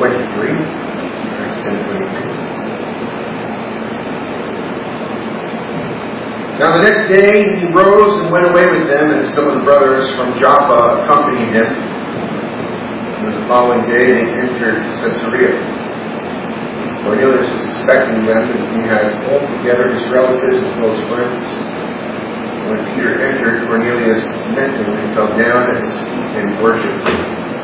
10:23. Acts 10:23. Now the next day he rose and went away with them, and some of the brothers from Joppa accompanied him. And the following day they entered Caesarea. Cornelius was expecting them, and he had all together his relatives and close friends. When Peter entered, Cornelius met him and fell down at his feet and worshipped him.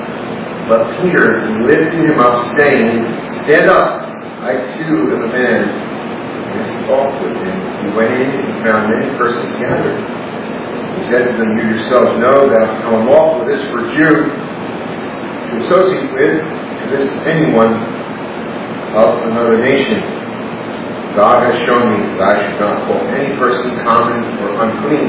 But Peter lifted him up, saying, "Stand up, I too am a man." And as he talked with him, he went in and found many persons gathered. He said to them, "You yourselves know that how unlawful it is for a Jew to associate with, to visit anyone of another nation. God has shown me that I should not call any person common or unclean.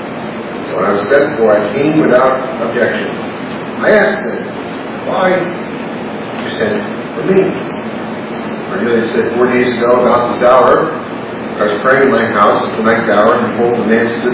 So when I was sent for, I came without objection. I asked them, 'Why did you send for me?' Cornelius said, 4 days ago, about this hour, I was praying in my house at the ninth hour, and behold, a man stood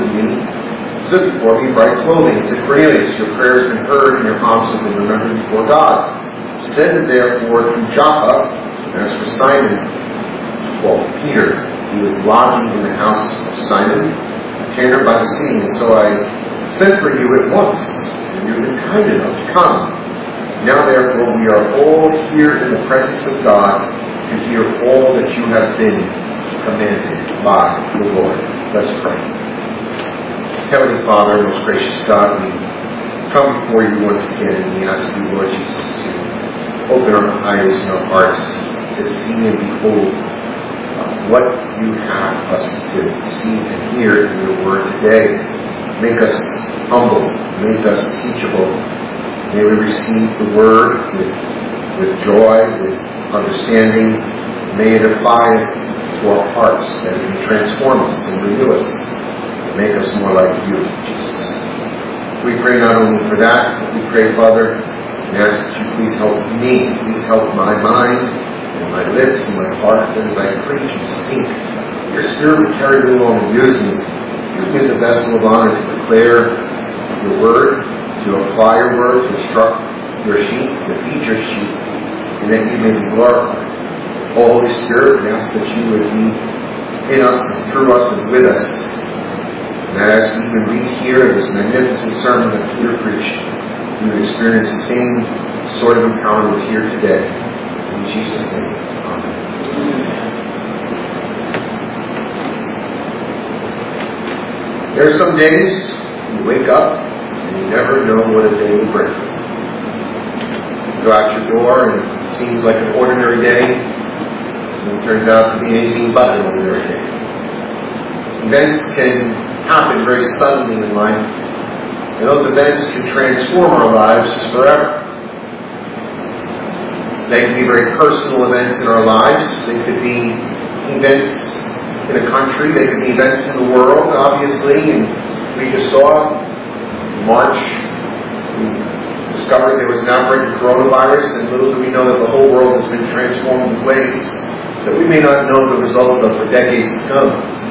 before me in bright clothing. He said, 'Cornelius, your prayer has been heard, and your alms have been remembered before God. Send therefore to Joppa, and as for Simon, called Peter, he was lodging in the house of Simon, a tanner by the sea, and so I sent for you at once, and you have been kind enough to come. Now therefore we are all here in the presence of God to hear all that you have been commanded by the Lord." Let's pray. Heavenly Father, most gracious God, we come before you once again, and we ask you, Lord Jesus, to open our eyes and our hearts to see and behold what you have us to see and hear in your word today. Make us humble. Make us teachable. May we receive the word with joy, with understanding. May it apply to our hearts, that it may transform us and renew us, and make us more like you, Jesus. We pray not only for that, but we pray, Father, and ask that you please help me, please help my mind, and my lips and my heart, that as I preach and speak, your Spirit will carry me along and use me. Use me as a vessel of honor to declare your word, to apply your word, to instruct your sheep, to feed your sheep, and that you may be glorified. Holy Spirit, we ask that you would be in us and through us and with us. And that as we even read here this magnificent sermon that Peter preached, we would experience the same sort of empowerment here today. In Jesus' name, amen. There are some days you wake up and you never know what a day will bring. You go out your door and it seems like an ordinary day, and it turns out to be anything but an ordinary day. Events can happen very suddenly in life, and those events can transform our lives forever. They can be very personal events in our lives. They could be events in a country. They could be events in the world, obviously. And we just saw in March, we discovered there was an outbreak of coronavirus, and little do we know that the whole world has been transformed in ways that we may not know the results of for decades to come.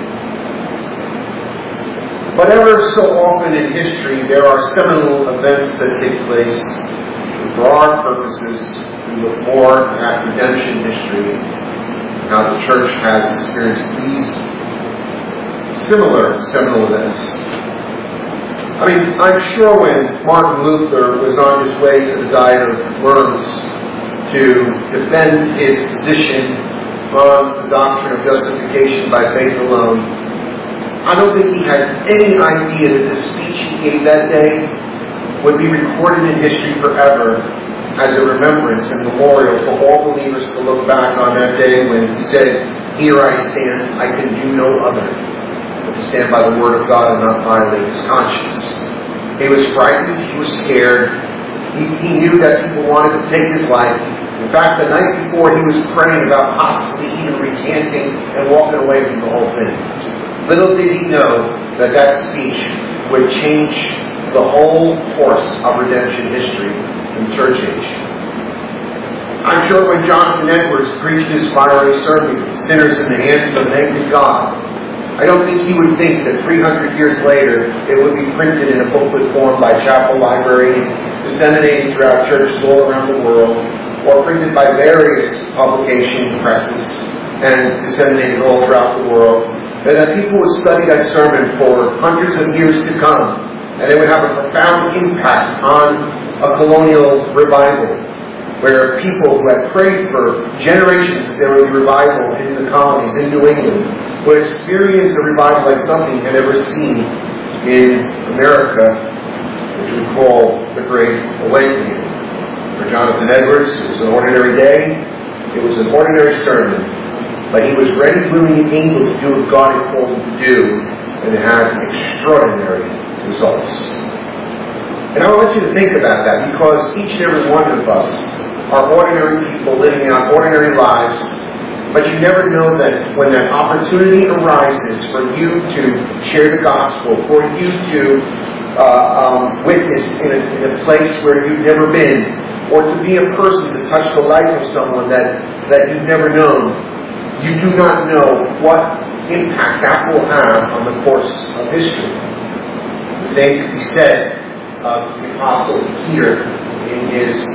But ever so often in history, there are seminal events that take place. For our purposes, we look more at redemption history, how the church has experienced these similar seminal events. I mean, I'm sure when Martin Luther was on his way to the Diet of Worms to defend his position on the doctrine of justification by faith alone, I don't think he had any idea that the speech he gave that day would be recorded in history forever as a remembrance and memorial for all believers to look back on that day when he said, "Here I stand, I can do no other but to stand by the word of God and not violate his conscience." He was frightened, he was scared, he knew that people wanted to take his life. In fact, the night before he was praying about possibly even recanting and walking away from the whole thing. Little did he know that that speech would change the whole course of redemption history in the church age. I'm sure when Jonathan Edwards preached his fiery sermon, "Sinners in the Hands of an Angry God," I don't think he would think that 300 years later it would be printed in a booklet form by Chapel Library, disseminated throughout churches all around the world, or printed by various publication presses and disseminated all throughout the world, and that people would study that sermon for hundreds of years to come, and it would have a profound impact on a colonial revival, where people who had prayed for generations that there would be revival in the colonies, in New England, would experience a revival like nothing had ever seen in America, which we call the Great Awakening. For Jonathan Edwards, it was an ordinary day, it was an ordinary sermon, but he was ready, willing, and able to do what God had called him to do, and it had extraordinary results. And I want you to think about that, because each and every one of us are ordinary people living out ordinary lives, but you never know that when that opportunity arises for you to share the gospel, for you to witness in a place where you've never been, or to be a person to touch the life of someone that you've never known, you do not know what impact that will have on the course of history. The same could be said of the Apostle Peter in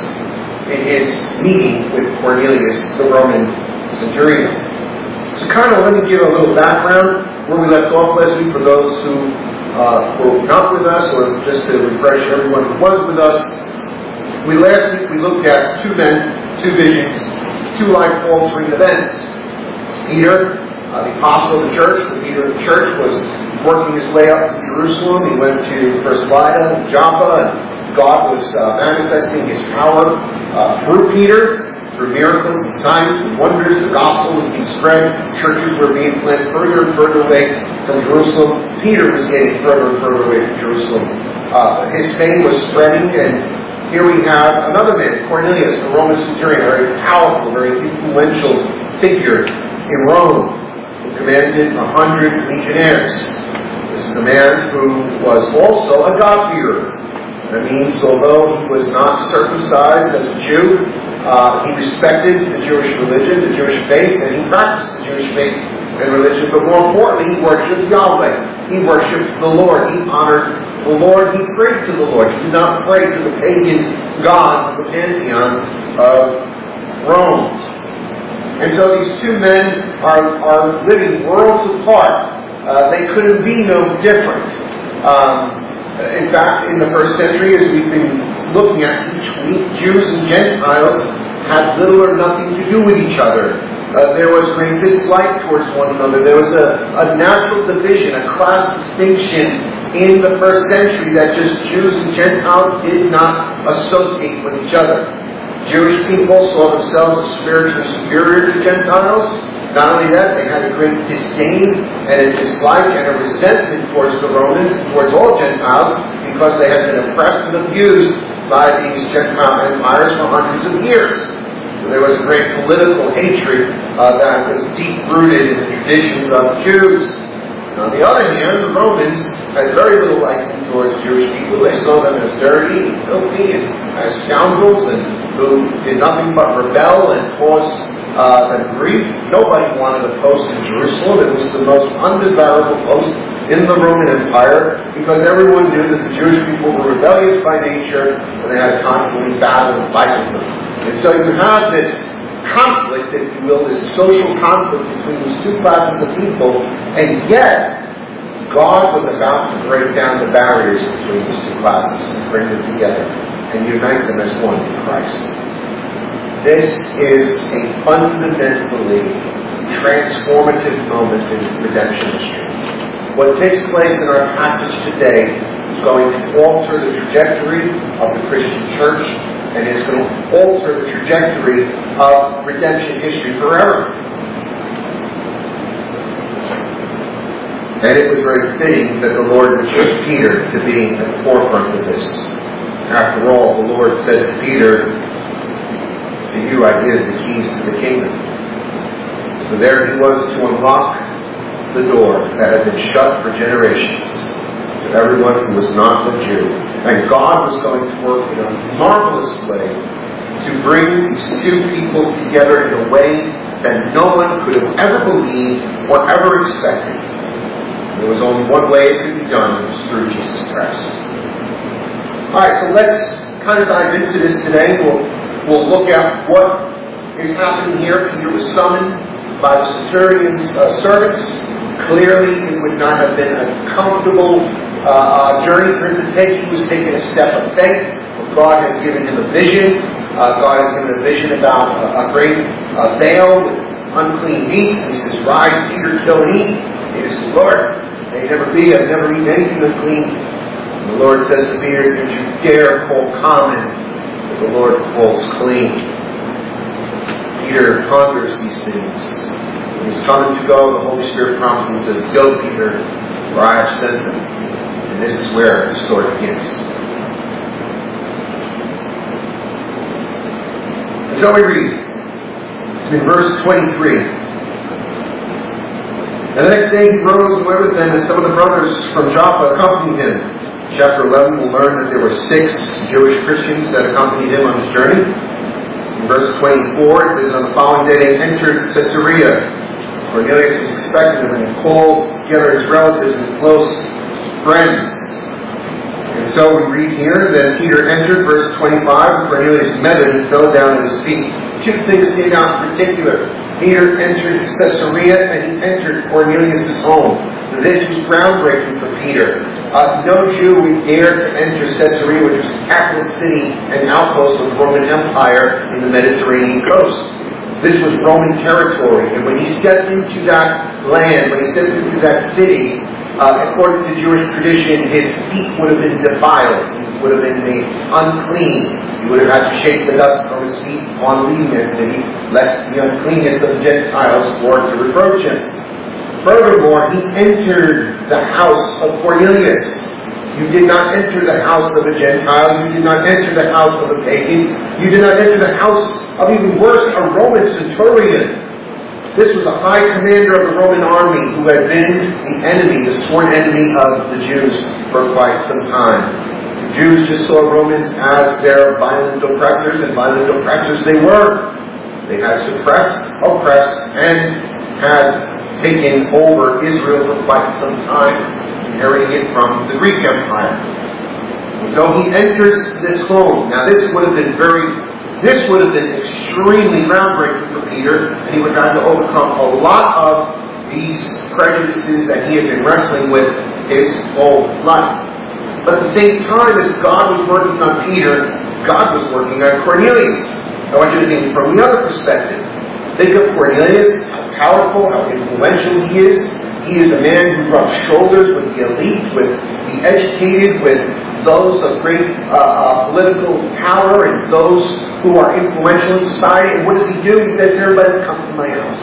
his meeting with Cornelius, the Roman centurion. So let me give a little background where we left off last week for those who were not with us, or just to refresh everyone who was with us. Last week we looked at two men, two visions, two life-altering events. Peter, the apostle of the church, when Peter of the church was working his way up to Jerusalem, he went to first Lydda and Joppa, and God was manifesting His power through Peter, through miracles and signs and wonders. The gospel was being spread. Churches were being planted further and further away from Jerusalem. Peter was getting further and further away from Jerusalem. His fame was spreading, and here we have another man, Cornelius, a Roman centurion, a very powerful, very influential figure in Rome, who commanded 100 legionnaires. This is a man who was also a God-fearer. That means, although he was not circumcised as a Jew, he respected the Jewish religion, the Jewish faith, and he practiced the Jewish faith and religion. But more importantly, he worshipped Yahweh. He worshipped the Lord. He honored the Lord. He prayed to the Lord. He did not pray to the pagan gods of the pantheon of Rome. And so these two men are living worlds apart. They couldn't be no different. In fact, in the first century, as we've been looking at each week, Jews and Gentiles had little or nothing to do with each other. There was great dislike towards one another. There was a natural division, a class distinction in the first century that just Jews and Gentiles did not associate with each other. Jewish people saw themselves as spiritually superior to Gentiles. Not only that, they had a great disdain and a dislike and a resentment towards the Romans, towards all Gentiles, because they had been oppressed and abused by these Gentile empires for hundreds of years. So there was a great political hatred that was deep-rooted in the traditions of Jews. On the other hand, the Romans had very little liking towards Jewish people. They saw them as dirty and filthy and as scoundrels and who did nothing but rebel and cause them grief. Nobody wanted a post in Jerusalem. It was the most undesirable post in the Roman Empire because everyone knew that the Jewish people were rebellious by nature and they had to constantly battle and fight with them. And so you have this conflict, if you will, this social conflict between these two classes of people, and yet God was about to break down the barriers between these two classes and bring them together and unite them as one in Christ. This is a fundamentally transformative moment in redemption history. What takes place in our passage today is going to alter the trajectory of the Christian church, and is going to alter the trajectory of redemption history forever. And it was very fitting that the Lord would choose Peter to be at the forefront of this. After all, the Lord said to Peter, "To you I give the keys to the kingdom." So there he was to unlock the door that had been shut for generations to everyone who was not a Jew. And God was going to work in a marvelous way to bring these two peoples together in a way that no one could have ever believed or ever expected. There was only one way it could be done, it was through Jesus Christ. Alright, so let's kind of dive into this today. we'll look at what is happening here. Peter was summoned by the centurion's servants. Clearly, it would not have been a comfortable journey for him to take. He was taking a step of faith. God had given him a vision. God had given him a vision about a great veil with unclean meats. And he says, "Rise, Peter, kill and eat." And he says, "Lord, may it never be. I've never eaten anything unclean." And the Lord says to Peter, "Don't you dare call common what the Lord calls clean." Peter ponders these things. When he's coming to go, the Holy Spirit prompts him and says, "Go, Peter, for I have sent them." And this is where the story begins. And so we read in verse 23. And the next day he rose and went with them, and some of the brothers from Joppa accompanied him. Chapter 11 we'll learn that there were 6 Jewish Christians that accompanied him on his journey. In verse 24 it says, "On the following day they entered Caesarea. Cornelius was expecting them, and he called together his relatives and close friends." And so we read here that Peter entered, verse 25, and Cornelius met him and fell down at his feet. 2 things stand out in particular. Peter entered Caesarea and he entered Cornelius' home. This was groundbreaking for Peter. No Jew would dare to enter Caesarea, which was the capital city and outpost of the Roman Empire in the Mediterranean coast. This was Roman territory, and when he stepped into that land, when he stepped into that city, according to Jewish tradition, his feet would have been defiled. He would have been made unclean. He would have had to shake the dust from his feet on leaving that city, lest the uncleanness of the Gentiles were to reproach him. Furthermore, he entered the house of Cornelius. You did not enter the house of a Gentile. You did not enter the house of a pagan. You did not enter the house of, even worse, a Roman centurion. This was a high commander of the Roman army who had been the enemy, the sworn enemy of the Jews for quite some time. The Jews just saw Romans as their violent oppressors, and violent oppressors they were. They had suppressed, oppressed, and had taken over Israel for quite some time, inheriting it from the Greek Empire. And so he enters this home. Now this would have been extremely groundbreaking for Peter, and he would have had to overcome a lot of these prejudices that he had been wrestling with his whole life. But at the same time as God was working on Peter, God was working on Cornelius. I want you to think from the other perspective. Think of Cornelius, how powerful, how influential he is. He is a man who rubs shoulders with the elite, with the educated, with those of great political power and those who are influential in society. And what does he do? He says, "Everybody come to my house."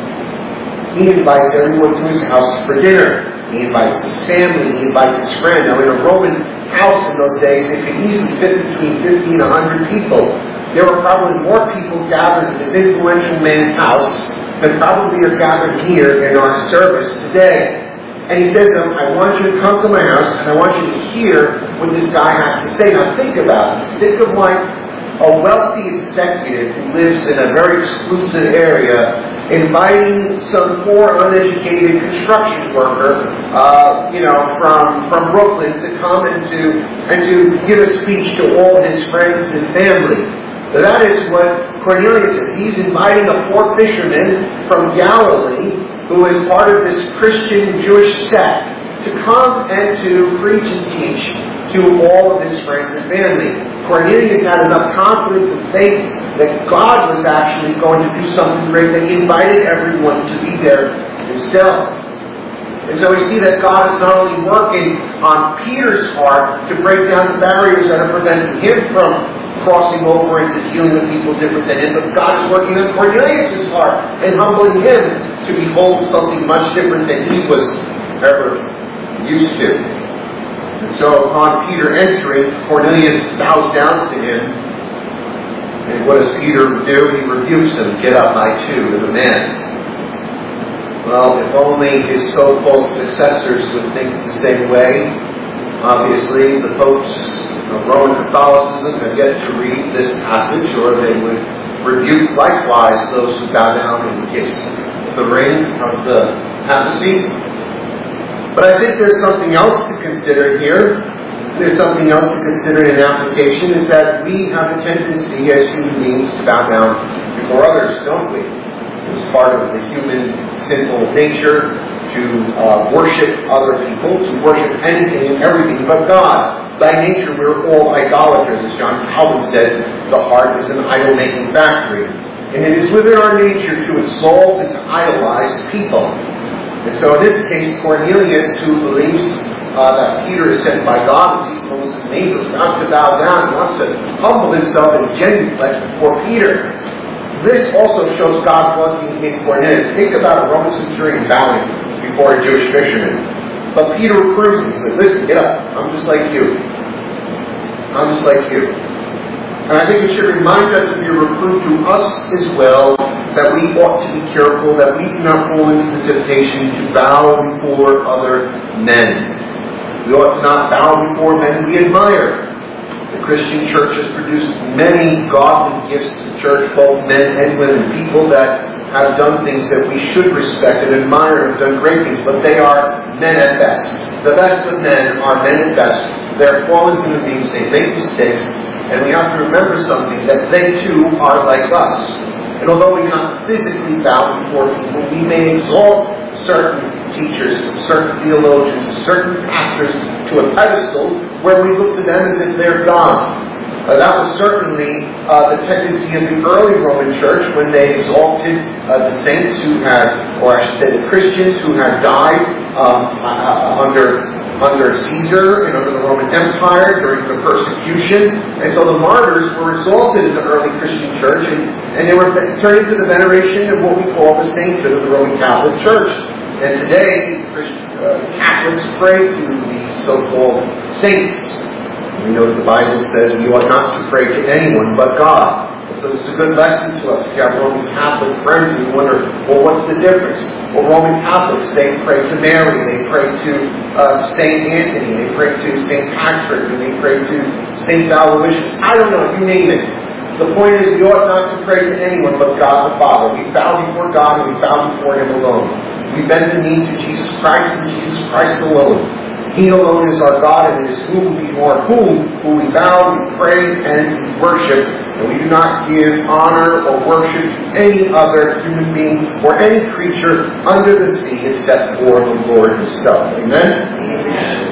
He invites everyone to his house for dinner. He invites his family. He invites his friend. Now, in a Roman house in those days, it could easily fit between 50 and 100 people. There were probably more people gathered at this influential man's house than probably are gathered here in our service today. And he says to them, "I want you to come to my house, and I want you to hear what this guy has to say." Now think about it. Think of like a wealthy executive who lives in a very exclusive area inviting some poor, uneducated construction worker, from Brooklyn to come and to give a speech to all his friends and family. That is what Cornelius is. He's inviting a poor fisherman from Galilee, who is part of this Christian Jewish sect, to come and to preach and teach to all of his friends and family. Cornelius had enough confidence and faith that God was actually going to do something great, that he invited everyone to be there himself. And so we see that God is not only working on Peter's heart to break down the barriers that are preventing him from crossing over into dealing with people different than him, but God is working on Cornelius' heart and humbling him to behold something much different than he was ever used to. And so upon Peter entering, Cornelius bows down to him. And what does Peter do? He rebukes him. "Get up, I too am a man." Well, if only his so-called successors would think the same way. Obviously, the popes of Roman Catholicism have yet to read this passage, or they would rebuke likewise those who bow down and kiss the ring of the papacy. But I think there's something else to consider here. There's something else to consider in application, is that we have a tendency as human beings to bow down before others, don't we? It's part of the human sinful nature to worship other people, to worship anything and everything but God. By nature, we're all idolaters. As John Calvin said, the heart is an idol-making factory. And it is within our nature to exalt and to idolize people. And so in this case, Cornelius, who believes that Peter is sent by God, and sees Moses' neighbors, not to bow down, wants to humble himself in genuflect before Peter. This also shows God working in Cornelius. Think about a Roman centurion bowing before a Jewish fisherman. But Peter reproves him. He said, listen, get up. I'm just like you. I'm just like you. And I think it should remind us and be a reproof to us as well that we ought to be careful that we do not fall into the temptation to bow before other men. We ought to not bow before men we admire. The Christian church has produced many godly gifts to the church, both men and women, people that have done things that we should respect and admire and have done great things, but they are men at best. The best of men are men at best. They're fallen human beings, they make mistakes, and we have to remember something, that they too are like us. And although we cannot physically bow before people, we may exalt certain teachers, certain theologians, certain pastors to a pedestal where we look to them as if they're God. That was certainly the tendency of the early Roman Church when they exalted the saints who had, or I should say the Christians who had died under Caesar and under the Roman Empire during the persecution. And so the martyrs were exalted in the early Christian church, and they were turned into the veneration of what we call the sainthood of the Roman Catholic Church. And today, Catholics pray to these so-called saints. We know that the Bible says we ought not to pray to anyone but God. And so it's a good lesson to us. If you have Roman Catholic friends and you wonder, well, what's the difference? Well, Roman Catholics, they pray to Mary, they pray to St. Anthony, they pray to St. Patrick, and they pray to St. Aloysius. I don't know, you name it. The point is, we ought not to pray to anyone but God the Father. We bow before God and we bow before Him alone. We bend the knee to Jesus Christ and Jesus Christ alone. He alone is our God, and it is whom we we bow, we pray, and we worship. And we do not give honor or worship to any other human being or any creature under the sea except for the Lord Himself. Amen? Amen.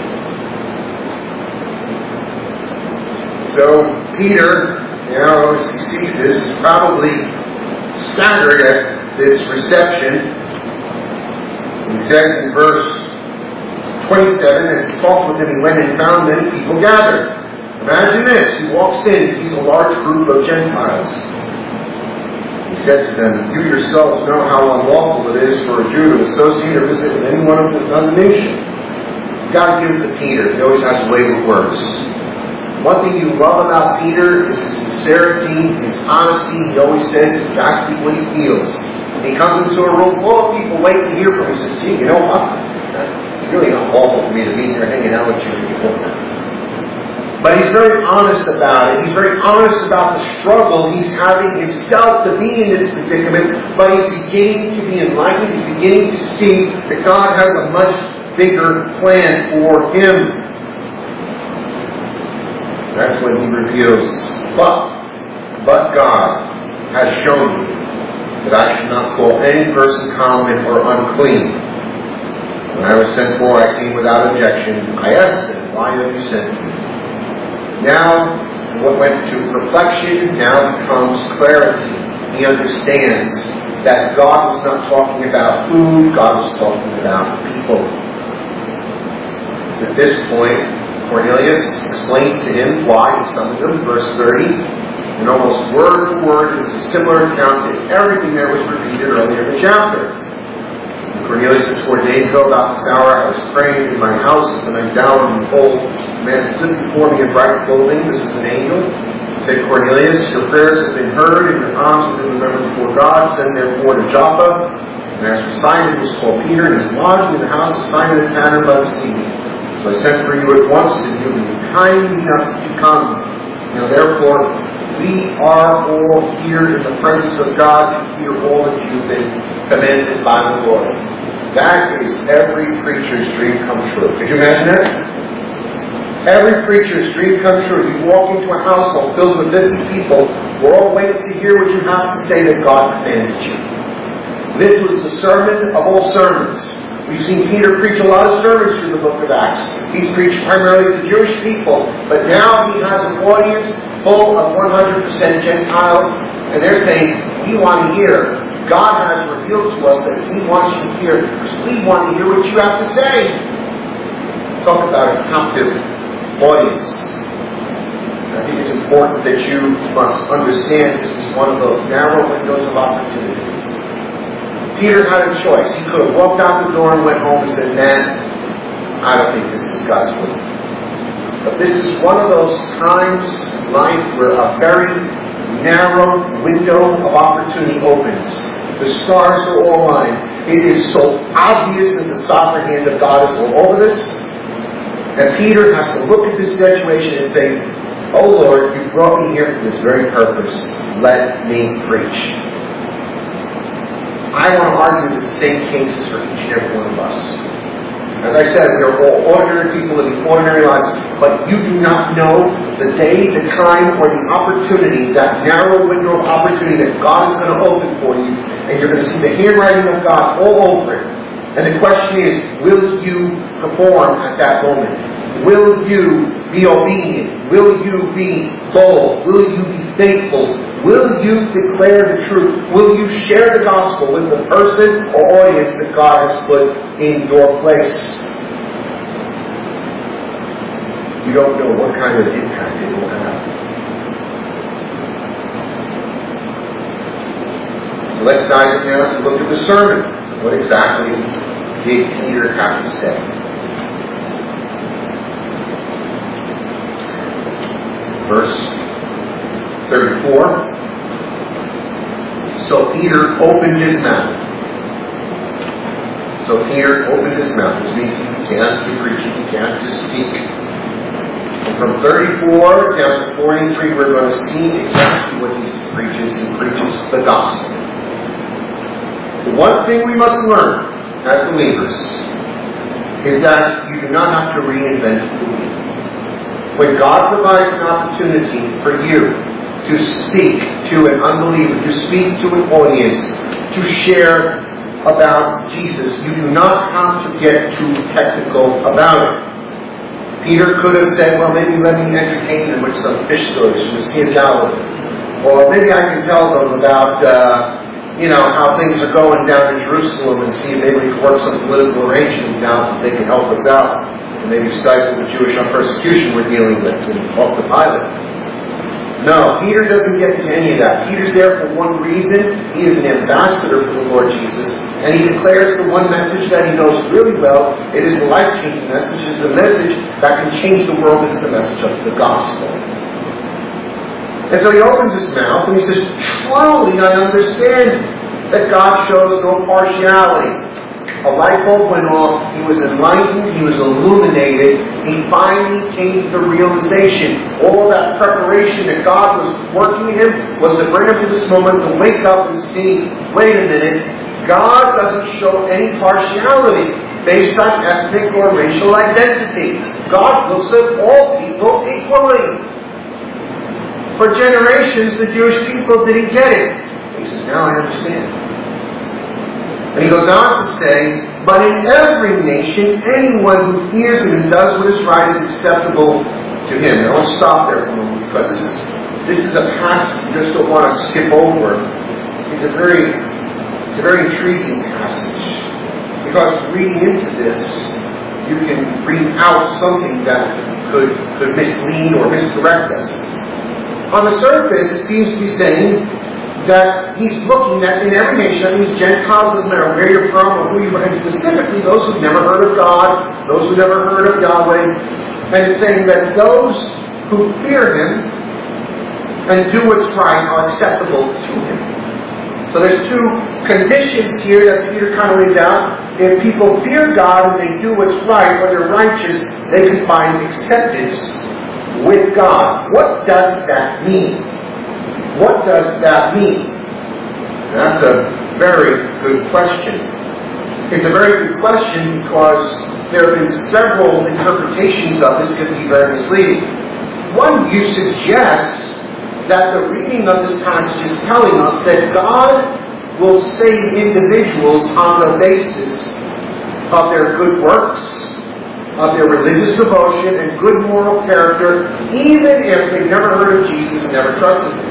So Peter, as he sees this, is probably staggered at this reception. He says in verse 27, as he talked with him, he went and found many people gathered. Imagine this, he walks in and sees a large group of Gentiles. He said to them, you yourselves know how unlawful it is for a Jew to associate or visit with anyone of the nation. You've got to give it to Peter. He always has a way with words. One thing you love about Peter is his sincerity, his honesty. He always says exactly what he feels. He comes into a room full of people waiting to hear from him. He says, gee, you know what? It's really not lawful for me to be here hanging out with you people. But he's very honest about it. He's very honest about the struggle he's having himself to be in this predicament. But he's beginning to be enlightened. He's beginning to see that God has a much bigger plan for him. That's when he reveals, but God has shown me that I should not call any person common or unclean. When I was sent for, I came without objection. I asked them, why have you sent me? Now, what went to perplexion now becomes clarity. He understands that God was not talking about food, God was talking about people. At this point, Cornelius explains to him why he summoned him. Verse 30, and almost word for word, it is a similar account to everything that was repeated earlier in the chapter. And Cornelius says, 4 days ago, about this hour, I was praying in my house, and when I down, and behold, a man stood before me in bright clothing. This was an angel. He said, Cornelius, your prayers have been heard, and your alms have been remembered before God. Send therefore to Joppa. And as for Simon, who was called Peter, and is lodged in the house of Simon the tanner by the sea. So I sent for you at once, and you will be kind enough to come. Now therefore, we are all here in the presence of God to hear all that you've been commanded by the Lord. That is every preacher's dream come true. Could you imagine that? Every preacher's dream come true. You walk into a household filled with 50 people. We're all waiting to hear what you have to say that God commanded you. This was the sermon of all sermons. We've seen Peter preach a lot of sermons through the book of Acts. He's preached primarily to Jewish people, but now he has an audience full of 100% Gentiles, and they're saying, we want to hear. God has revealed to us that He wants you to hear, because we want to hear what you have to say. Talk about a captive audience. I think it's important that you must understand this is one of those narrow windows of opportunity. Peter had a choice. He could have walked out the door and went home and said, I don't think this is God's will. But this is one of those times in life where a very narrow window of opportunity opens. The stars are all aligned. It is so obvious that the sovereign hand of God is all over this. And Peter has to look at this situation and say, oh Lord, you brought me here for this very purpose. Let me preach. I want to argue that the same case is for each and every one of us. As I said, we are all ordinary people living ordinary lives, but you do not know the day, the time, or the opportunity, that narrow window of opportunity that God is going to open for you, and you're going to see the handwriting of God all over it. And the question is, will you perform at that moment? Will you be obedient? Will you be bold? Will you be faithful? Will you declare the truth? Will you share the gospel with the person or audience that God has put in your place? You don't know what kind of impact it will have. So let's dive in now and look at the sermon. What exactly did Peter have to say? Verse 34. So Peter opened his mouth. This means he can't be preaching, he can't just speak. And from 34 down to 43, we're going to see exactly what he preaches. He preaches the gospel. The one thing we must learn as believers is that you do not have to reinvent the wheel. When God provides an opportunity for you to speak to an unbeliever, to speak to an audience, to share about Jesus, you do not have to get too technical about it. Peter could have said, well, maybe let me entertain them with some fish stories from the Sea of Galilee. Or maybe I can tell them about, how things are going down in Jerusalem and see if maybe we can work some political arrangement down if they can help us out. And maybe stifle the Jewish persecution we're dealing with and talk to Pilate. No, Peter doesn't get into any of that. Peter's there for one reason. He is an ambassador for the Lord Jesus. And he declares the one message that he knows really well. It is the life-changing message. It is the message that can change the world. It's the message of the gospel. And so he opens his mouth and he says, truly I understand that God shows no partiality. A light bulb went off. He was enlightened. He was illuminated. He finally came to the realization. All that preparation that God was working in him was to bring him to this moment to wake up and see, wait a minute, God doesn't show any partiality based on ethnic or racial identity. God looks at all people equally. For generations, the Jewish people didn't get it. He says, now I understand. And he goes on to say, but in every nation, anyone who fears him and does what is right is acceptable to him. Now let's stop there for a moment, because this is a passage you just don't want to skip over. It's a very intriguing passage. Because reading into this, you can read out something that could mislead or misdirect us. On the surface, it seems to be saying that he's looking at in every nation, that means Gentiles, doesn't matter where you're from or who you are, and specifically those who've never heard of God, those who've never heard of Yahweh, and it's saying that those who fear him and do what's right are acceptable to him. So there's two conditions here that Peter kind of lays out. If people fear God and they do what's right, or they're righteous, they can find acceptance with God. What does that mean? What does that mean? That's a very good question. It's a very good question because there have been several interpretations of this, could be very misleading. One view suggests that the reading of this passage is telling us that God will save individuals on the basis of their good works, of their religious devotion and good moral character, even if they never heard of Jesus and never trusted Him.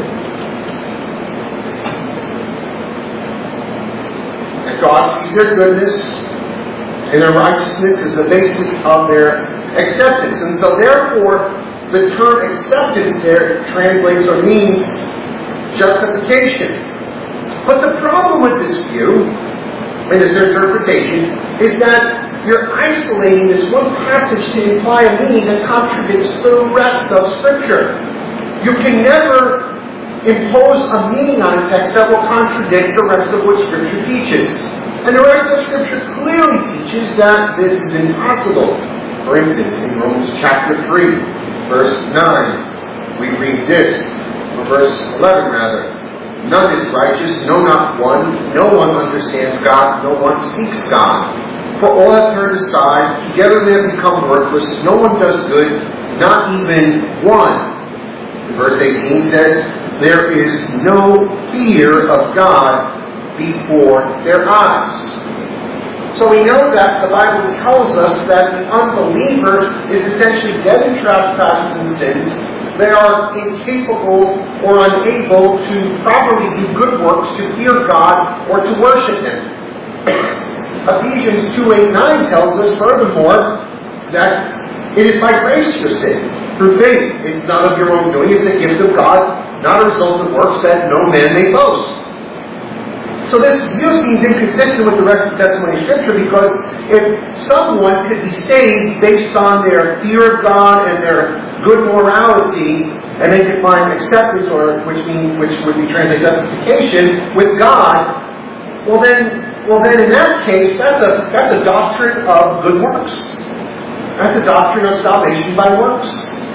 And God sees their goodness and their righteousness as the basis of their acceptance. And so therefore, the term acceptance there translates or means justification. But the problem with this view, and this interpretation, is that you're isolating this one passage to imply a meaning that contradicts the rest of Scripture. You can never impose a meaning on a text that will contradict the rest of what Scripture teaches. And the rest of Scripture clearly teaches that this is impossible. For instance, in Romans chapter 3, verse 9, we read this, or verse 11 rather. None is righteous, no, not one. No one understands God, no one seeks God. For all have turned aside, together they have become worthless. No one does good, not even one. Verse 18 says, there is no fear of God before their eyes. So we know that the Bible tells us that the unbeliever is essentially dead in trespasses and sins. They are incapable or unable to properly do good works, to fear God, or to worship Him. Ephesians 2:8-9 tells us furthermore that it is by grace you're saved, through faith. It's not of your own doing, it's a gift of God, not a result of works that no man may boast. So this view seems inconsistent with the rest of the testimony of Scripture, because if someone could be saved based on their fear of God and their good morality, and they could find acceptance, or which would be translated justification with God, well then in that case, that's a doctrine of good works. That's a doctrine of salvation by works.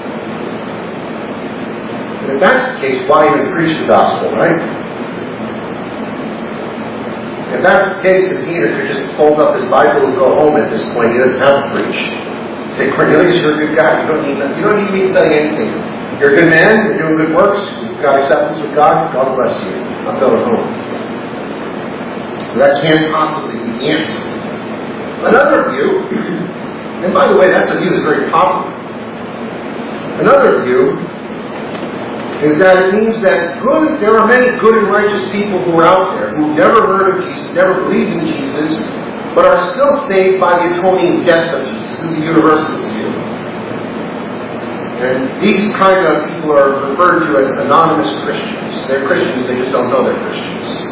And if that's the case, why even preach the gospel, right? If that's the case, then Peter could just fold up his Bible and go home at this point. He doesn't have to preach. Say, Cornelius, you're a good guy. You don't need me to tell you anything. You're a good man. You're doing good works. You've got acceptance with God. God bless you. I'm going home. So that can't possibly be the answer. Another view, and by the way, that's a view that's very popular. Another view is that it means that there are many good and righteous people who are out there who never heard of Jesus, never believed in Jesus, but are still saved by the atoning death of Jesus. This is the universalist view. And these kind of people are referred to as anonymous Christians. They're Christians, they just don't know they're Christians.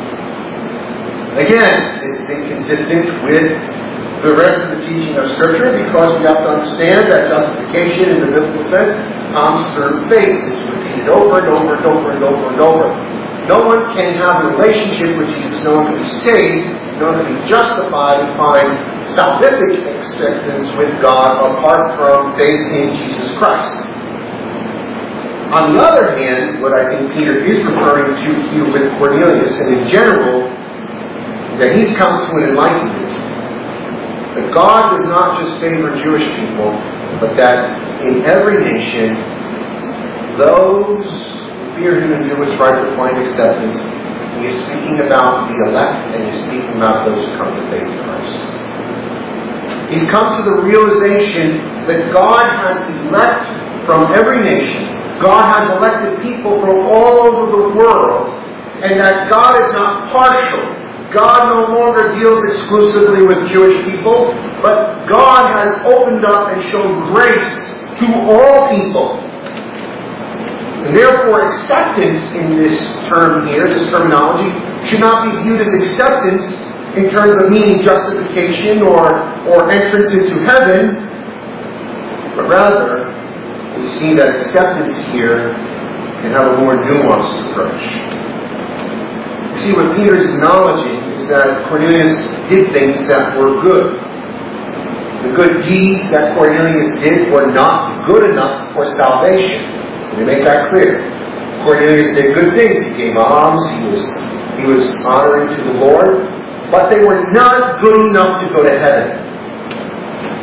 Again, this is inconsistent with the rest of the teaching of Scripture, because we have to understand that justification in the biblical sense comes through faith. This is repeated over and over and over and over and over. No one can have a relationship with Jesus, no one can be saved, no one can be justified and find salvific acceptance with God apart from faith in Jesus Christ. On the other hand, what I think Peter is referring to here with Cornelius, and in general, is that he's come to an enlightenment. That God does not just favor Jewish people, but that in every nation, those who fear Him and do what's right will find acceptance. He is speaking about the elect, and He is speaking about those who come to faith in Christ. He's come to the realization that God has elect from every nation. God has elected people from all over the world, and that God is not partial. God no longer deals exclusively with Jewish people, but God has opened up and shown grace to all people. And therefore, acceptance in this term here, this terminology, should not be viewed as acceptance in terms of meaning justification or entrance into heaven, but rather, we see that acceptance here can have a more nuanced approach. You see, what Peter's acknowledging is that Cornelius did things that were good. The good deeds that Cornelius did were not good enough for salvation. Let me make that clear. Cornelius did good things. He gave alms. He was honoring to the Lord. But they were not good enough to go to heaven.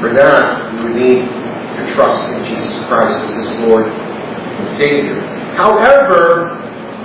For that, we would need to trust in Jesus Christ as His Lord and Savior. However,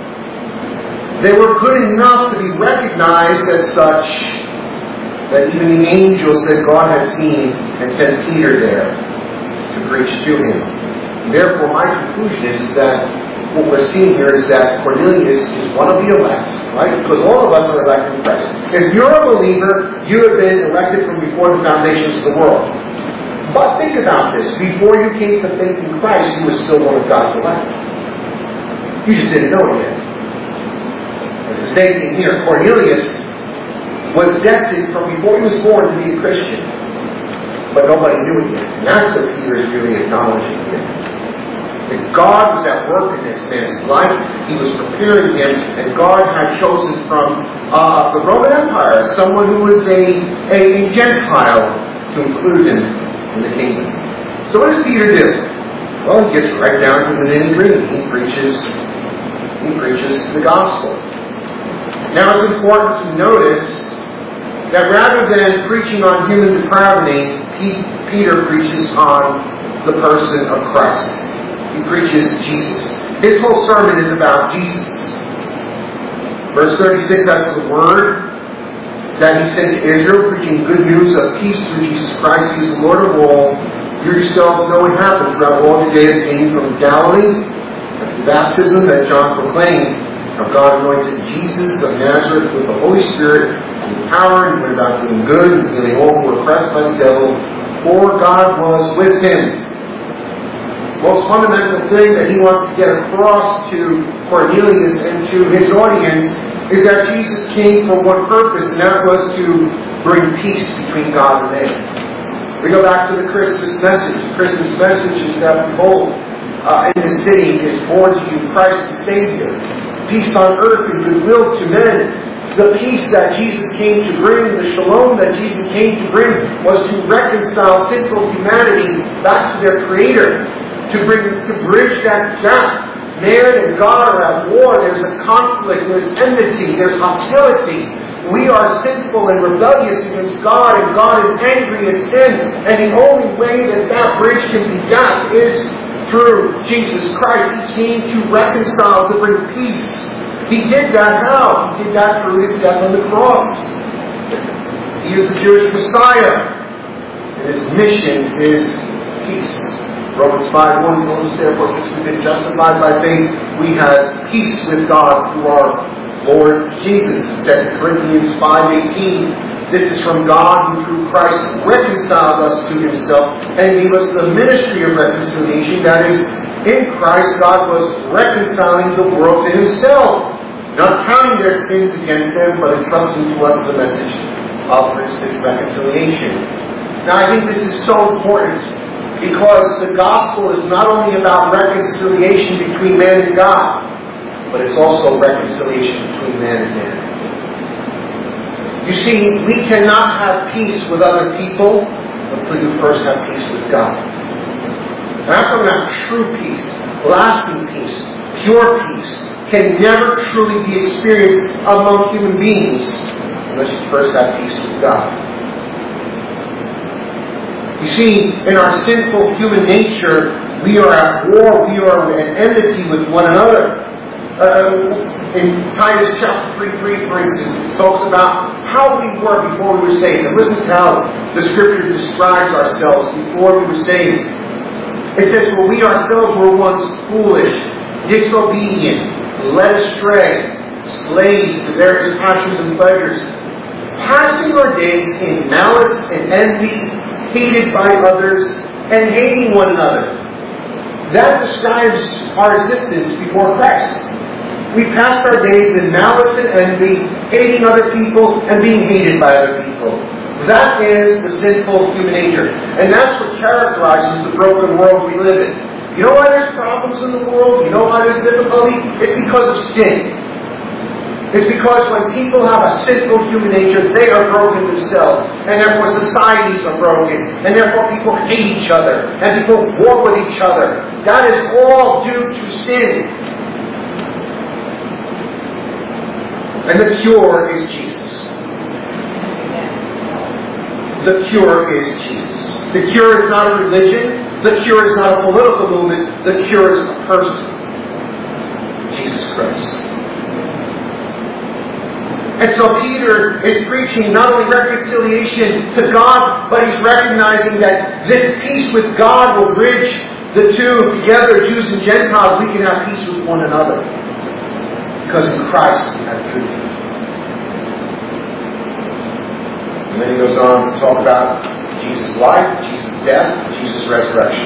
they were good enough to be recognized as such that even the angels that God had seen and sent Peter there to preach to him. And therefore, my conclusion is that what we're seeing here is that Cornelius is one of the elect, right? Because all of us are elected in Christ. If you're a believer, you have been elected from before the foundations of the world. But think about this. Before you came to faith in Christ, you were still one of God's elect. You just didn't know it yet. It's the same thing here. Cornelius was destined from before he was born to be a Christian. But nobody knew it yet. And that's what Peter is really acknowledging here. That God was at work in this man's life. He was preparing him. And God had chosen from the Roman Empire someone who was a Gentile to include him in the kingdom. So what does Peter do? Well, he gets right down to the nitty-gritty. He preaches the gospel. Now it's important to notice that rather than preaching on human depravity, Peter preaches on the person of Christ. He preaches Jesus. His whole sermon is about Jesus. Verse 36 has the word that he sent to Israel, preaching good news of peace through Jesus Christ. He is the Lord of all. You yourselves know what happened throughout all Judea, beginning from Galilee, at the baptism that John proclaimed. Now God anointed Jesus of Nazareth with the Holy Spirit and power, and went about doing good and healing all who were oppressed by the devil, for God was with him. The most fundamental thing that he wants to get across to Cornelius and to his audience is that Jesus came for one purpose, and that was to bring peace between God and man. We go back to the Christmas message. The Christmas message is that, behold, in the city is born to you Christ the Savior. Peace on earth and goodwill to men. The peace that Jesus came to bring, the shalom that Jesus came to bring, was to reconcile sinful humanity back to their Creator, to bridge that gap. Man and God are at war. There's a conflict. There's enmity. There's hostility. We are sinful and rebellious against God, and God is angry at sin. And the only way that bridge can be gapped is through Jesus Christ. He came to reconcile, to bring peace. He did that how? He did that through His death on the cross. He is the Jewish Messiah. And His mission is peace. Romans 5:1 tells us, therefore, since we've been justified by faith, we have peace with God through our Lord Jesus. 2 Corinthians 5:18, this is from God who through Christ reconciled us to Himself and gave us the ministry of reconciliation. That is, in Christ God was reconciling the world to Himself, not counting their sins against them, but entrusting to us the message of reconciliation. Now I think this is so important, because the gospel is not only about reconciliation between man and God, but it's also reconciliation between man and man. You see, we cannot have peace with other people until you first have peace with God. And I'm talking about true peace, lasting peace, pure peace, can never truly be experienced among human beings unless you first have peace with God. You see, in our sinful human nature, we are at war, we are at enmity with one another. In Titus chapter 3:3, for instance, it talks about how we were before we were saved. And listen to how the Scripture describes ourselves before we were saved. It says, for we ourselves were once foolish, disobedient, led astray, slaves to various passions and pleasures, passing our days in malice and envy, hated by others, and hating one another. That describes our existence before Christ. We passed our days in malice and envy, hating other people, and being hated by other people. That is the sinful human nature. And that's what characterizes the broken world we live in. You know why there's problems in the world? You know why there's difficulty? It's because of sin. It's because when people have a sinful human nature, they are broken themselves. And therefore societies are broken. And therefore people hate each other. And people war with each other. That is all due to sin. And the cure is Jesus. The cure is Jesus. The cure is not a religion. The cure is not a political movement. The cure is a person. Jesus Christ. And so Peter is preaching not only reconciliation to God, but he's recognizing that this peace with God will bridge the two together, Jews and Gentiles. We can have peace with one another. Because in Christ we have truth. And then he goes on to talk about Jesus' life, Jesus' death, Jesus' resurrection.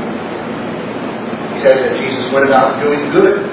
He says that Jesus went about doing good.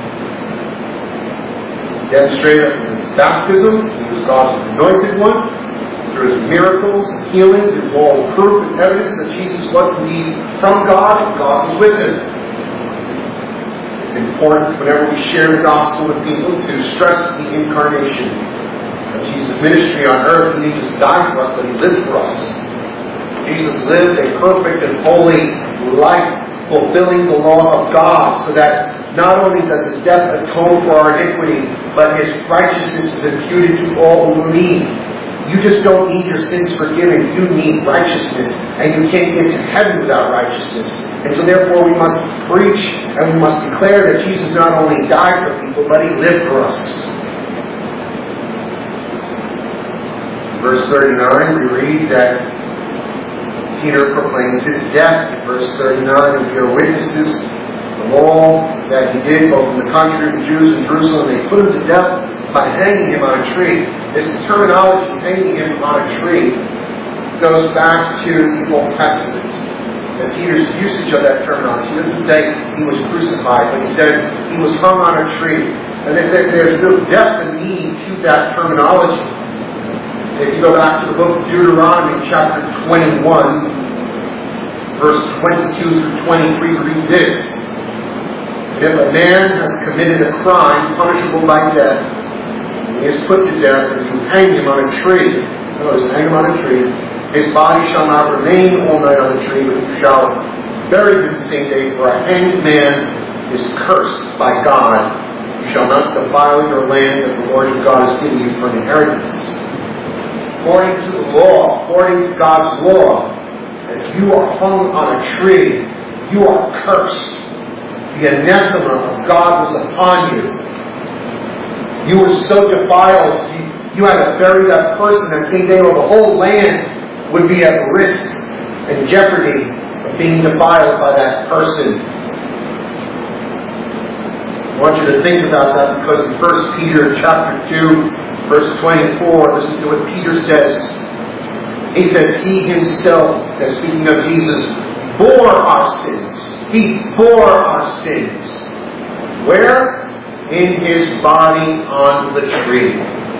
Demonstrated that in baptism, he was God's anointed one. Through his miracles and healings, it was all proof and evidence that Jesus was indeed from God and God was with him. It's important whenever we share the gospel with people to stress the incarnation of Jesus' ministry on earth. He didn't just die for us, but he lived for us. Jesus lived a perfect and holy life, fulfilling the law of God, so that not only does his death atone for our iniquity, but his righteousness is imputed to all who believe. You just don't need your sins forgiven. You need righteousness, and you can't get to heaven without righteousness. And so therefore we must preach and we must declare that Jesus not only died for people, but he lived for us. Verse 39, we read that Peter proclaims his death. In verse 39, and we are witnesses of all that he did, both in the country of the Jews in Jerusalem. They put him to death by hanging him on a tree. This terminology, hanging him on a tree, goes back to the Old Testament. And Peter's usage of that terminology, he doesn't say he was crucified, but he says he was hung on a tree. And there's no depth and meaning to that terminology. If you go back to the book of Deuteronomy, chapter 21, verse 22 through 23, read this. And if a man has committed a crime punishable by death, and he is put to death, and you hang him on a tree, notice, hang him on a tree, his body shall not remain all night on the tree, but you shall bury him the same day, for a hanged man is cursed by God. You shall not defile your land that the Lord your God has given you for an inheritance. According to the law, according to God's law, if you are hung on a tree, you are cursed. The anathema of God was upon you. You were so defiled, you had to bury that person that same day, or the whole land would be at risk and jeopardy of being defiled by that person. I want you to think about that, because in 1 Peter chapter 2, verse 24, listen to what Peter says. He says, he himself, that's speaking of Jesus, bore our sins. He bore our sins. Where? In his body on the tree.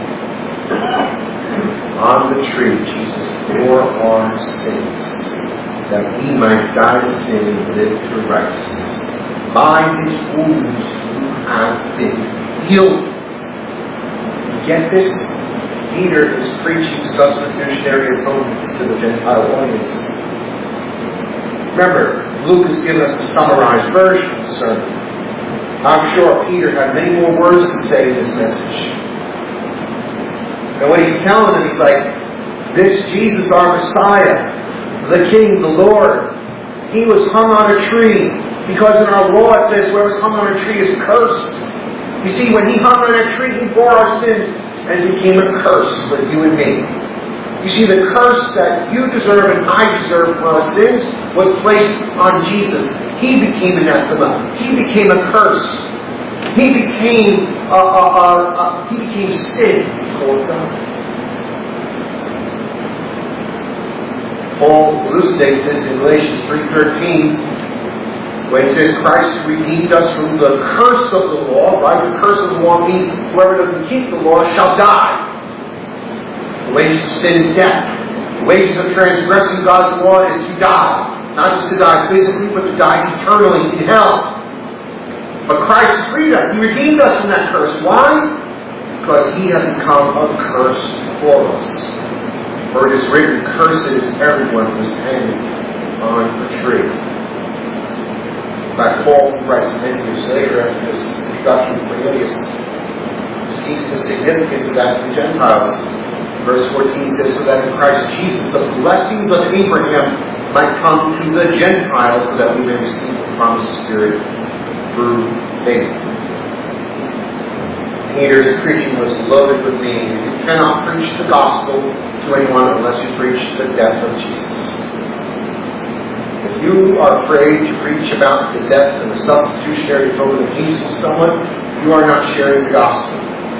On the tree, Jesus bore our sins, that we might die to sin and live to righteousness. By his wounds you have been healed. Get this? Peter is preaching substitutionary atonement to the Gentile audience. Remember, Luke has given us the summarized version of the sermon. I'm sure Peter had many more words to say in this message. And what he's telling them, he's like, this Jesus, our Messiah, the King, the Lord, he was hung on a tree. Because in our law it says whoever's hung on a tree is cursed. You see, when he hung on a tree, he bore our sins and became a curse for you and me. You see, the curse that you deserve and I deserve for our sins was placed on Jesus. He became anathema. He became a curse. He became sin before God. Paul elucidates this in Galatians 3:13. When it says Christ redeemed us from the curse of the law, right? The curse of the law means whoever doesn't keep the law shall die. The wages of sin is death. The wages of transgressing God's law is to die. Not just to die physically, but to die eternally in hell. But Christ freed us. He redeemed us from that curse. Why? Because he has become a curse for us. For it is written, cursed is everyone who is hanged on a tree. In fact, Paul writes many years later after this introduction of Cornelius, sees the significance of that to the Gentiles. Verse 14 says, so that in Christ Jesus the blessings of Abraham might come to the Gentiles so that we may receive the promised Spirit through faith. Peter's preaching was loaded with meaning. You cannot preach the gospel to anyone unless you preach the death of Jesus. If you are afraid to preach about the death and the substitutionary atonement of Jesus to someone, you are not sharing the gospel.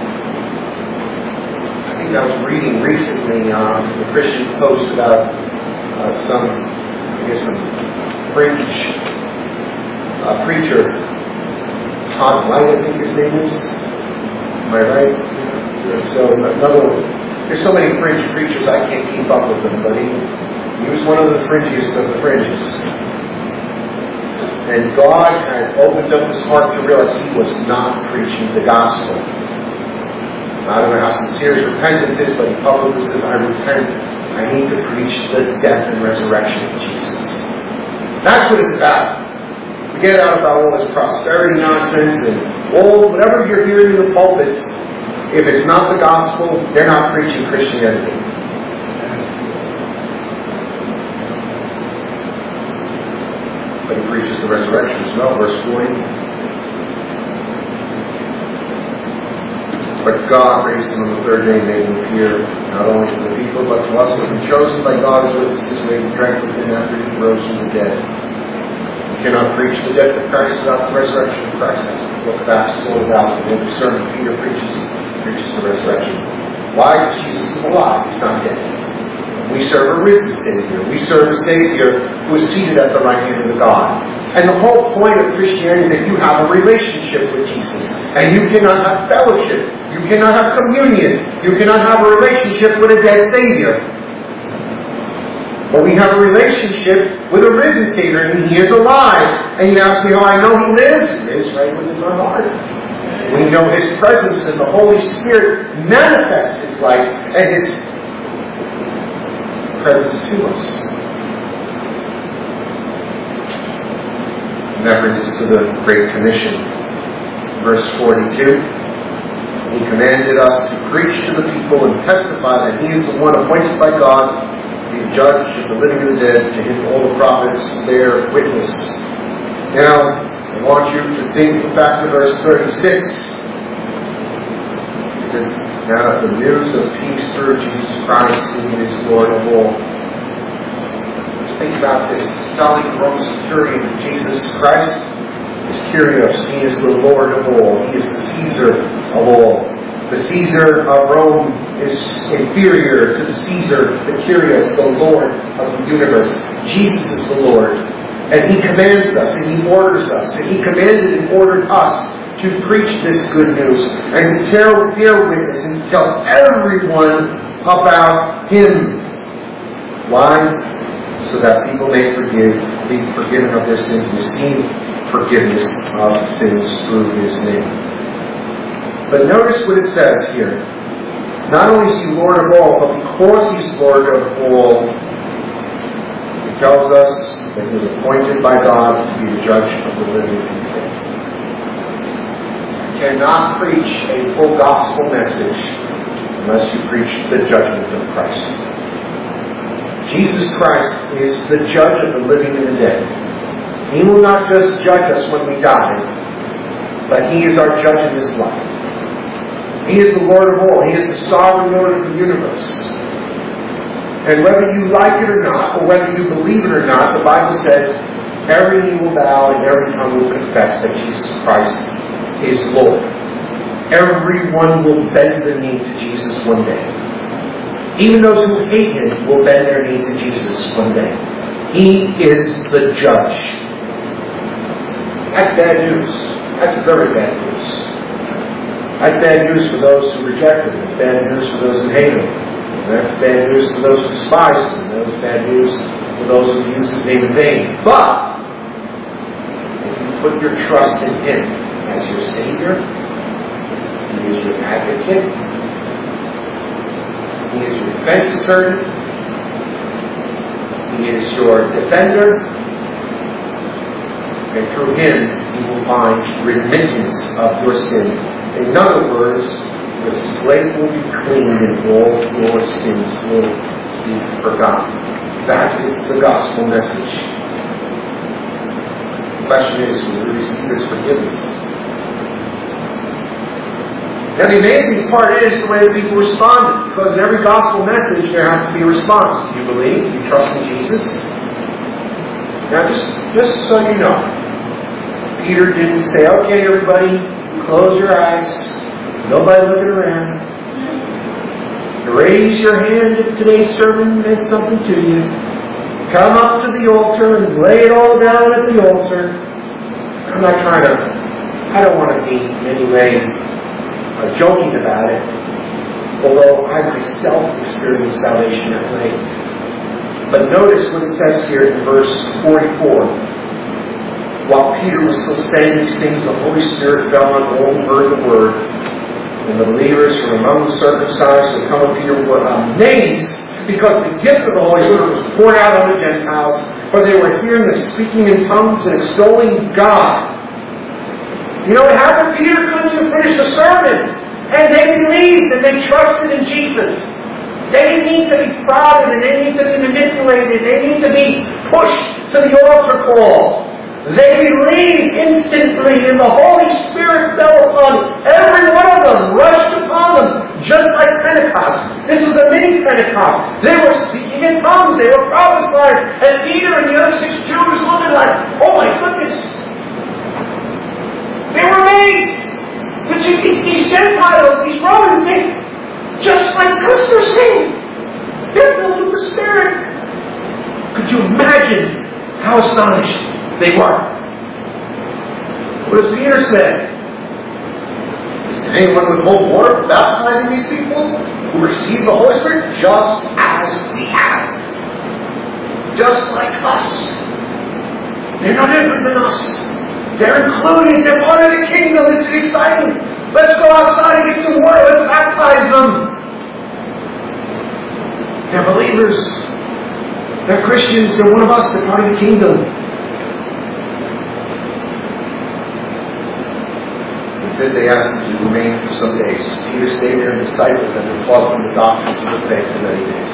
I think I was reading recently the Christian Post about some fringe preacher, Todd White, I think his name is. Am I right? So another one. There's so many fringe preachers I can't keep up with them, but he was one of the fringiest of the fringes. And God had opened up his heart to realize he was not preaching the gospel. I don't know how sincere his repentance is, but he publicly says, I repent. I need to preach the death and resurrection of Jesus. That's what it's about. Forget out about all this prosperity nonsense and all whatever you're hearing in the pulpits. If it's not the gospel, they're not preaching Christianity. But he preaches the resurrection as well, verse 40. But God raised him on the third day and made him appear not only to the people, but to us who have been chosen by God as witnesses, who have drank with him after he rose from the dead. You cannot preach the death of Christ without the resurrection of Christ. That's what the book of Acts is all about. And every sermon Peter preaches the resurrection. Why? Because Jesus is alive. He's not dead. We serve a risen Savior. We serve a Savior who is seated at the right hand of the God. And the whole point of Christianity is that you have a relationship with Jesus. And you cannot have fellowship. You cannot have communion. You cannot have a relationship with a dead Savior. But we have a relationship with a risen Savior, and he is alive. And you ask me how I know he lives? He lives right within my heart. We know his presence, and the Holy Spirit manifests his life and his presence to us. And that brings us to the Great Commission. Verse 42. He commanded us to preach to the people and testify that he is the one appointed by God, the judge of the living and the dead. To him all the prophets bear witness. Now, I want you to think back to verse 36. It says, now the news of peace through Jesus Christ, who is Lord of all. Just think about this. It's telling the Roman centurion that Jesus Christ is Kyrios. He is the Lord of all. He is the Caesar of all. The Caesar of Rome is inferior to the Caesar, the Kyrios, the Lord of the universe. Jesus is the Lord. And he commands us, and he orders us, and he commanded and ordered us to preach this good news, and to bear witness, and to tell everyone about him. Why? So that people may be forgiven of their sins, and receive forgiveness of sins through his name. But notice what it says here. Not only is he Lord of all, but because he's Lord of all, he tells us that he was appointed by God to be the judge of the living and the dead. You cannot preach a full gospel message unless you preach the judgment of Christ. Jesus Christ is the judge of the living and the dead. He will not just judge us when we die, but he is our judge in this life. He is the Lord of all. He is the sovereign Lord of the universe. And whether you like it or not, or whether you believe it or not, the Bible says every knee will bow and every tongue will confess that Jesus Christ is Lord. Everyone will bend the knee to Jesus one day. Even those who hate him will bend their knee to Jesus one day. He is the judge. That's bad news. That's very bad news. That's bad news for those who reject him. It's bad news for those who hate him. And that's bad news for those who despise him. And that's bad news for those who use his name in vain. But if you put your trust in him as your Savior, he is your advocate, he is your defense attorney, he is your defender, and through him you will find remittance of your sin. In other words, the slate will be cleaned and all your sins will be forgotten. That is the gospel message. The question is, will we receive this forgiveness? Now the amazing part is the way that people responded, because in every gospel message there has to be a response. Do you believe? Do you trust in Jesus? Now just so you know, Peter didn't say, okay everybody, close your eyes, nobody looking around. Raise your hand if today's sermon meant something to you. Come up to the altar and lay it all down at the altar. I don't want to be in any way joking about it, although I myself experienced salvation that way. But notice what it says here in verse 44. While Peter was still saying these things, the Holy Spirit fell on all who heard the word. And the believers from among the circumcised who come up Peter were amazed, because the gift of the Holy Spirit was poured out on the Gentiles, for they were hearing them speaking in tongues and extolling God. You know what happened? Peter couldn't even finish the sermon. And they believed and they trusted in Jesus. They didn't need to be prodded and they didn't need to be manipulated. They didn't need to be pushed to the altar call. They believed instantly, and the Holy Spirit fell upon every one of them, rushed upon them, just like Pentecost. This was a mini Pentecost. They were speaking in tongues, they were prophesying, and Peter and the other 6 Jews looking like, oh my goodness. They were amazed. But you think these Gentiles, these Romans, they just like us are saying. They're filled with the Spirit. Could you imagine how astonished they were? What does Peter say? Is anyone withhold water for baptizing these people who receive the Holy Spirit just as we have? Just like us. They're no different than us. They're included. They're part of the kingdom. This is exciting. Let's go outside and get some water. Let's baptize them. They're believers. They're Christians. They're one of us. They're part of the kingdom. It says they asked him to remain for some days. Peter stayed there and discipled them and taught them the doctrines of the faith for many days.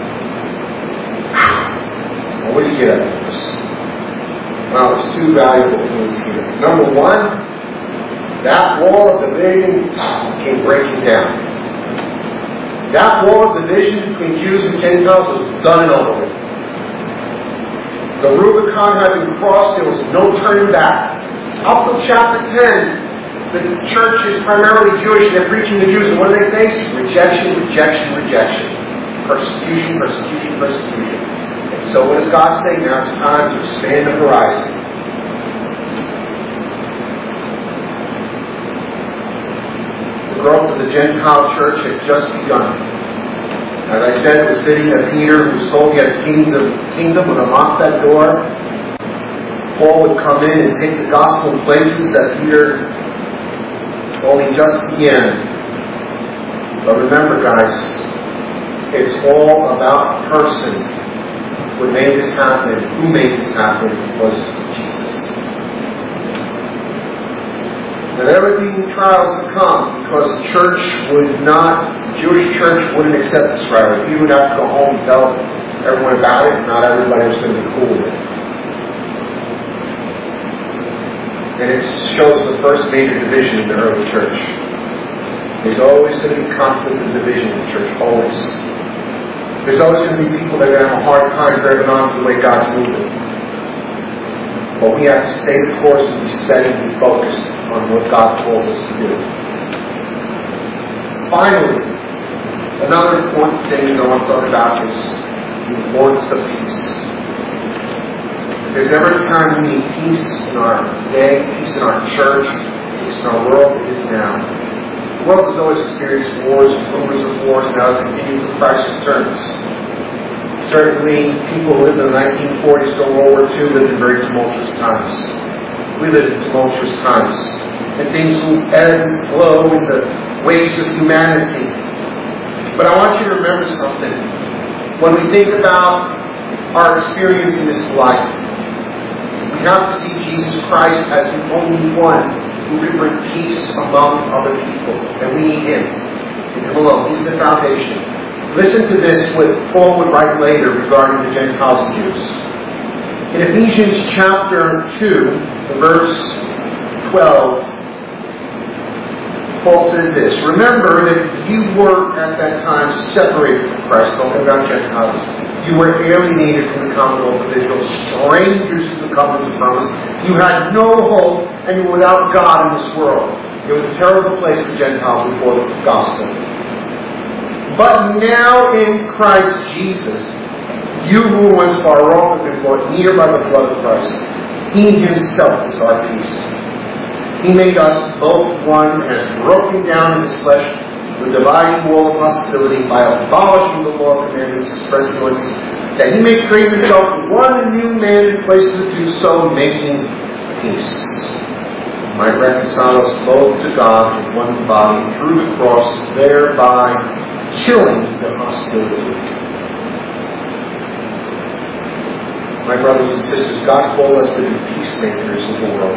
Well, what do you get out of this? Well, there's 2 valuable things here. Number 1, that wall of division came breaking down. That wall of division between Jews and Gentiles was done and over with. The Rubicon had been crossed. There was no turning back. Up to chapter 10, the church is primarily Jewish. They're preaching to Jews. And what do they face? Rejection, rejection, rejection. Persecution, persecution, persecution. So what does God say? Now it's time to expand the horizon. The growth of the Gentile church had just begun. As I said, it was fitting that Peter, who was told he had the kingdom, would unlock that door. Paul would come in and take the gospel in places that Peter only just began. But remember, guys, it's all about a person. What made this happen, who made this happen, was Jesus. Now there would be trials to come because the Jewish church wouldn't accept this right away. He would have to go home and tell everyone about it, and not everybody was going to be cool with it. And it shows the first major division in the early church. There's always going to be conflict and division in the church, always. There's always going to be people that are going to have a hard time grabbing on to the way God's moving. But we have to stay the course and be steady and be focused on what God calls us to do. Finally, another important thing that I want to talk about is the importance of peace. If there's ever a time we need peace in our day, peace in our church, peace in our world, it is now. The world has always experienced wars and rumors of wars, and now it continues until Christ returns. Certainly, people who lived in the 1940s during World War II lived in very tumultuous times. We live in tumultuous times. And things will ebb and flow in the waves of humanity. But I want you to remember something. When we think about our experience in this life, we have to see Jesus Christ as the only one who can bring peace among other people. And we need Him. And Him alone. He's the foundation. Listen to this, what Paul would write later regarding the Gentiles and Jews. In Ephesians chapter 2, verse 12, Paul says this, remember that you were at that time separated from Christ, talking about Gentiles. You were alienated from the commonwealth of Israel, strangers to the covenants of promise. You had no hope, and you were without God in this world. It was a terrible place for Gentiles before the gospel. But now in Christ Jesus, you who were once far off have been brought near by the blood of Christ. He himself is our peace. He made us both one and has broken down in his flesh the dividing wall of hostility by abolishing the law of commandments expressed in Moses, that he may create himself one new man in place of the two, so making peace. Might reconcile us both to God in one body through the cross, thereby killing the hostility. My brothers and sisters, God called us to be peacemakers of the world.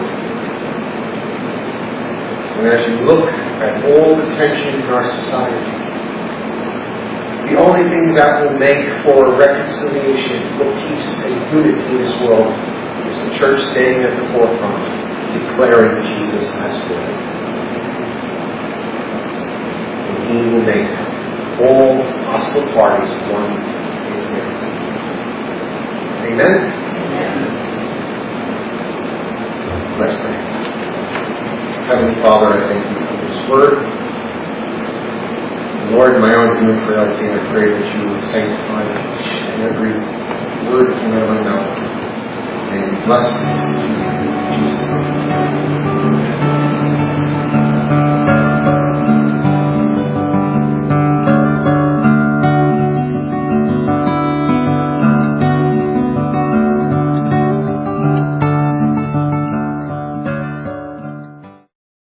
And as you look at all the tension in our society, the only thing that will make for reconciliation, for peace and unity in this world is the church standing at the forefront, declaring Jesus as Lord. And He will make all hostile parties one in Him. Amen? Let's pray. Heavenly Father, I thank you for this word. And Lord, in my own human frailty, I pray that you would sanctify each and every word that came out of my mouth. And bless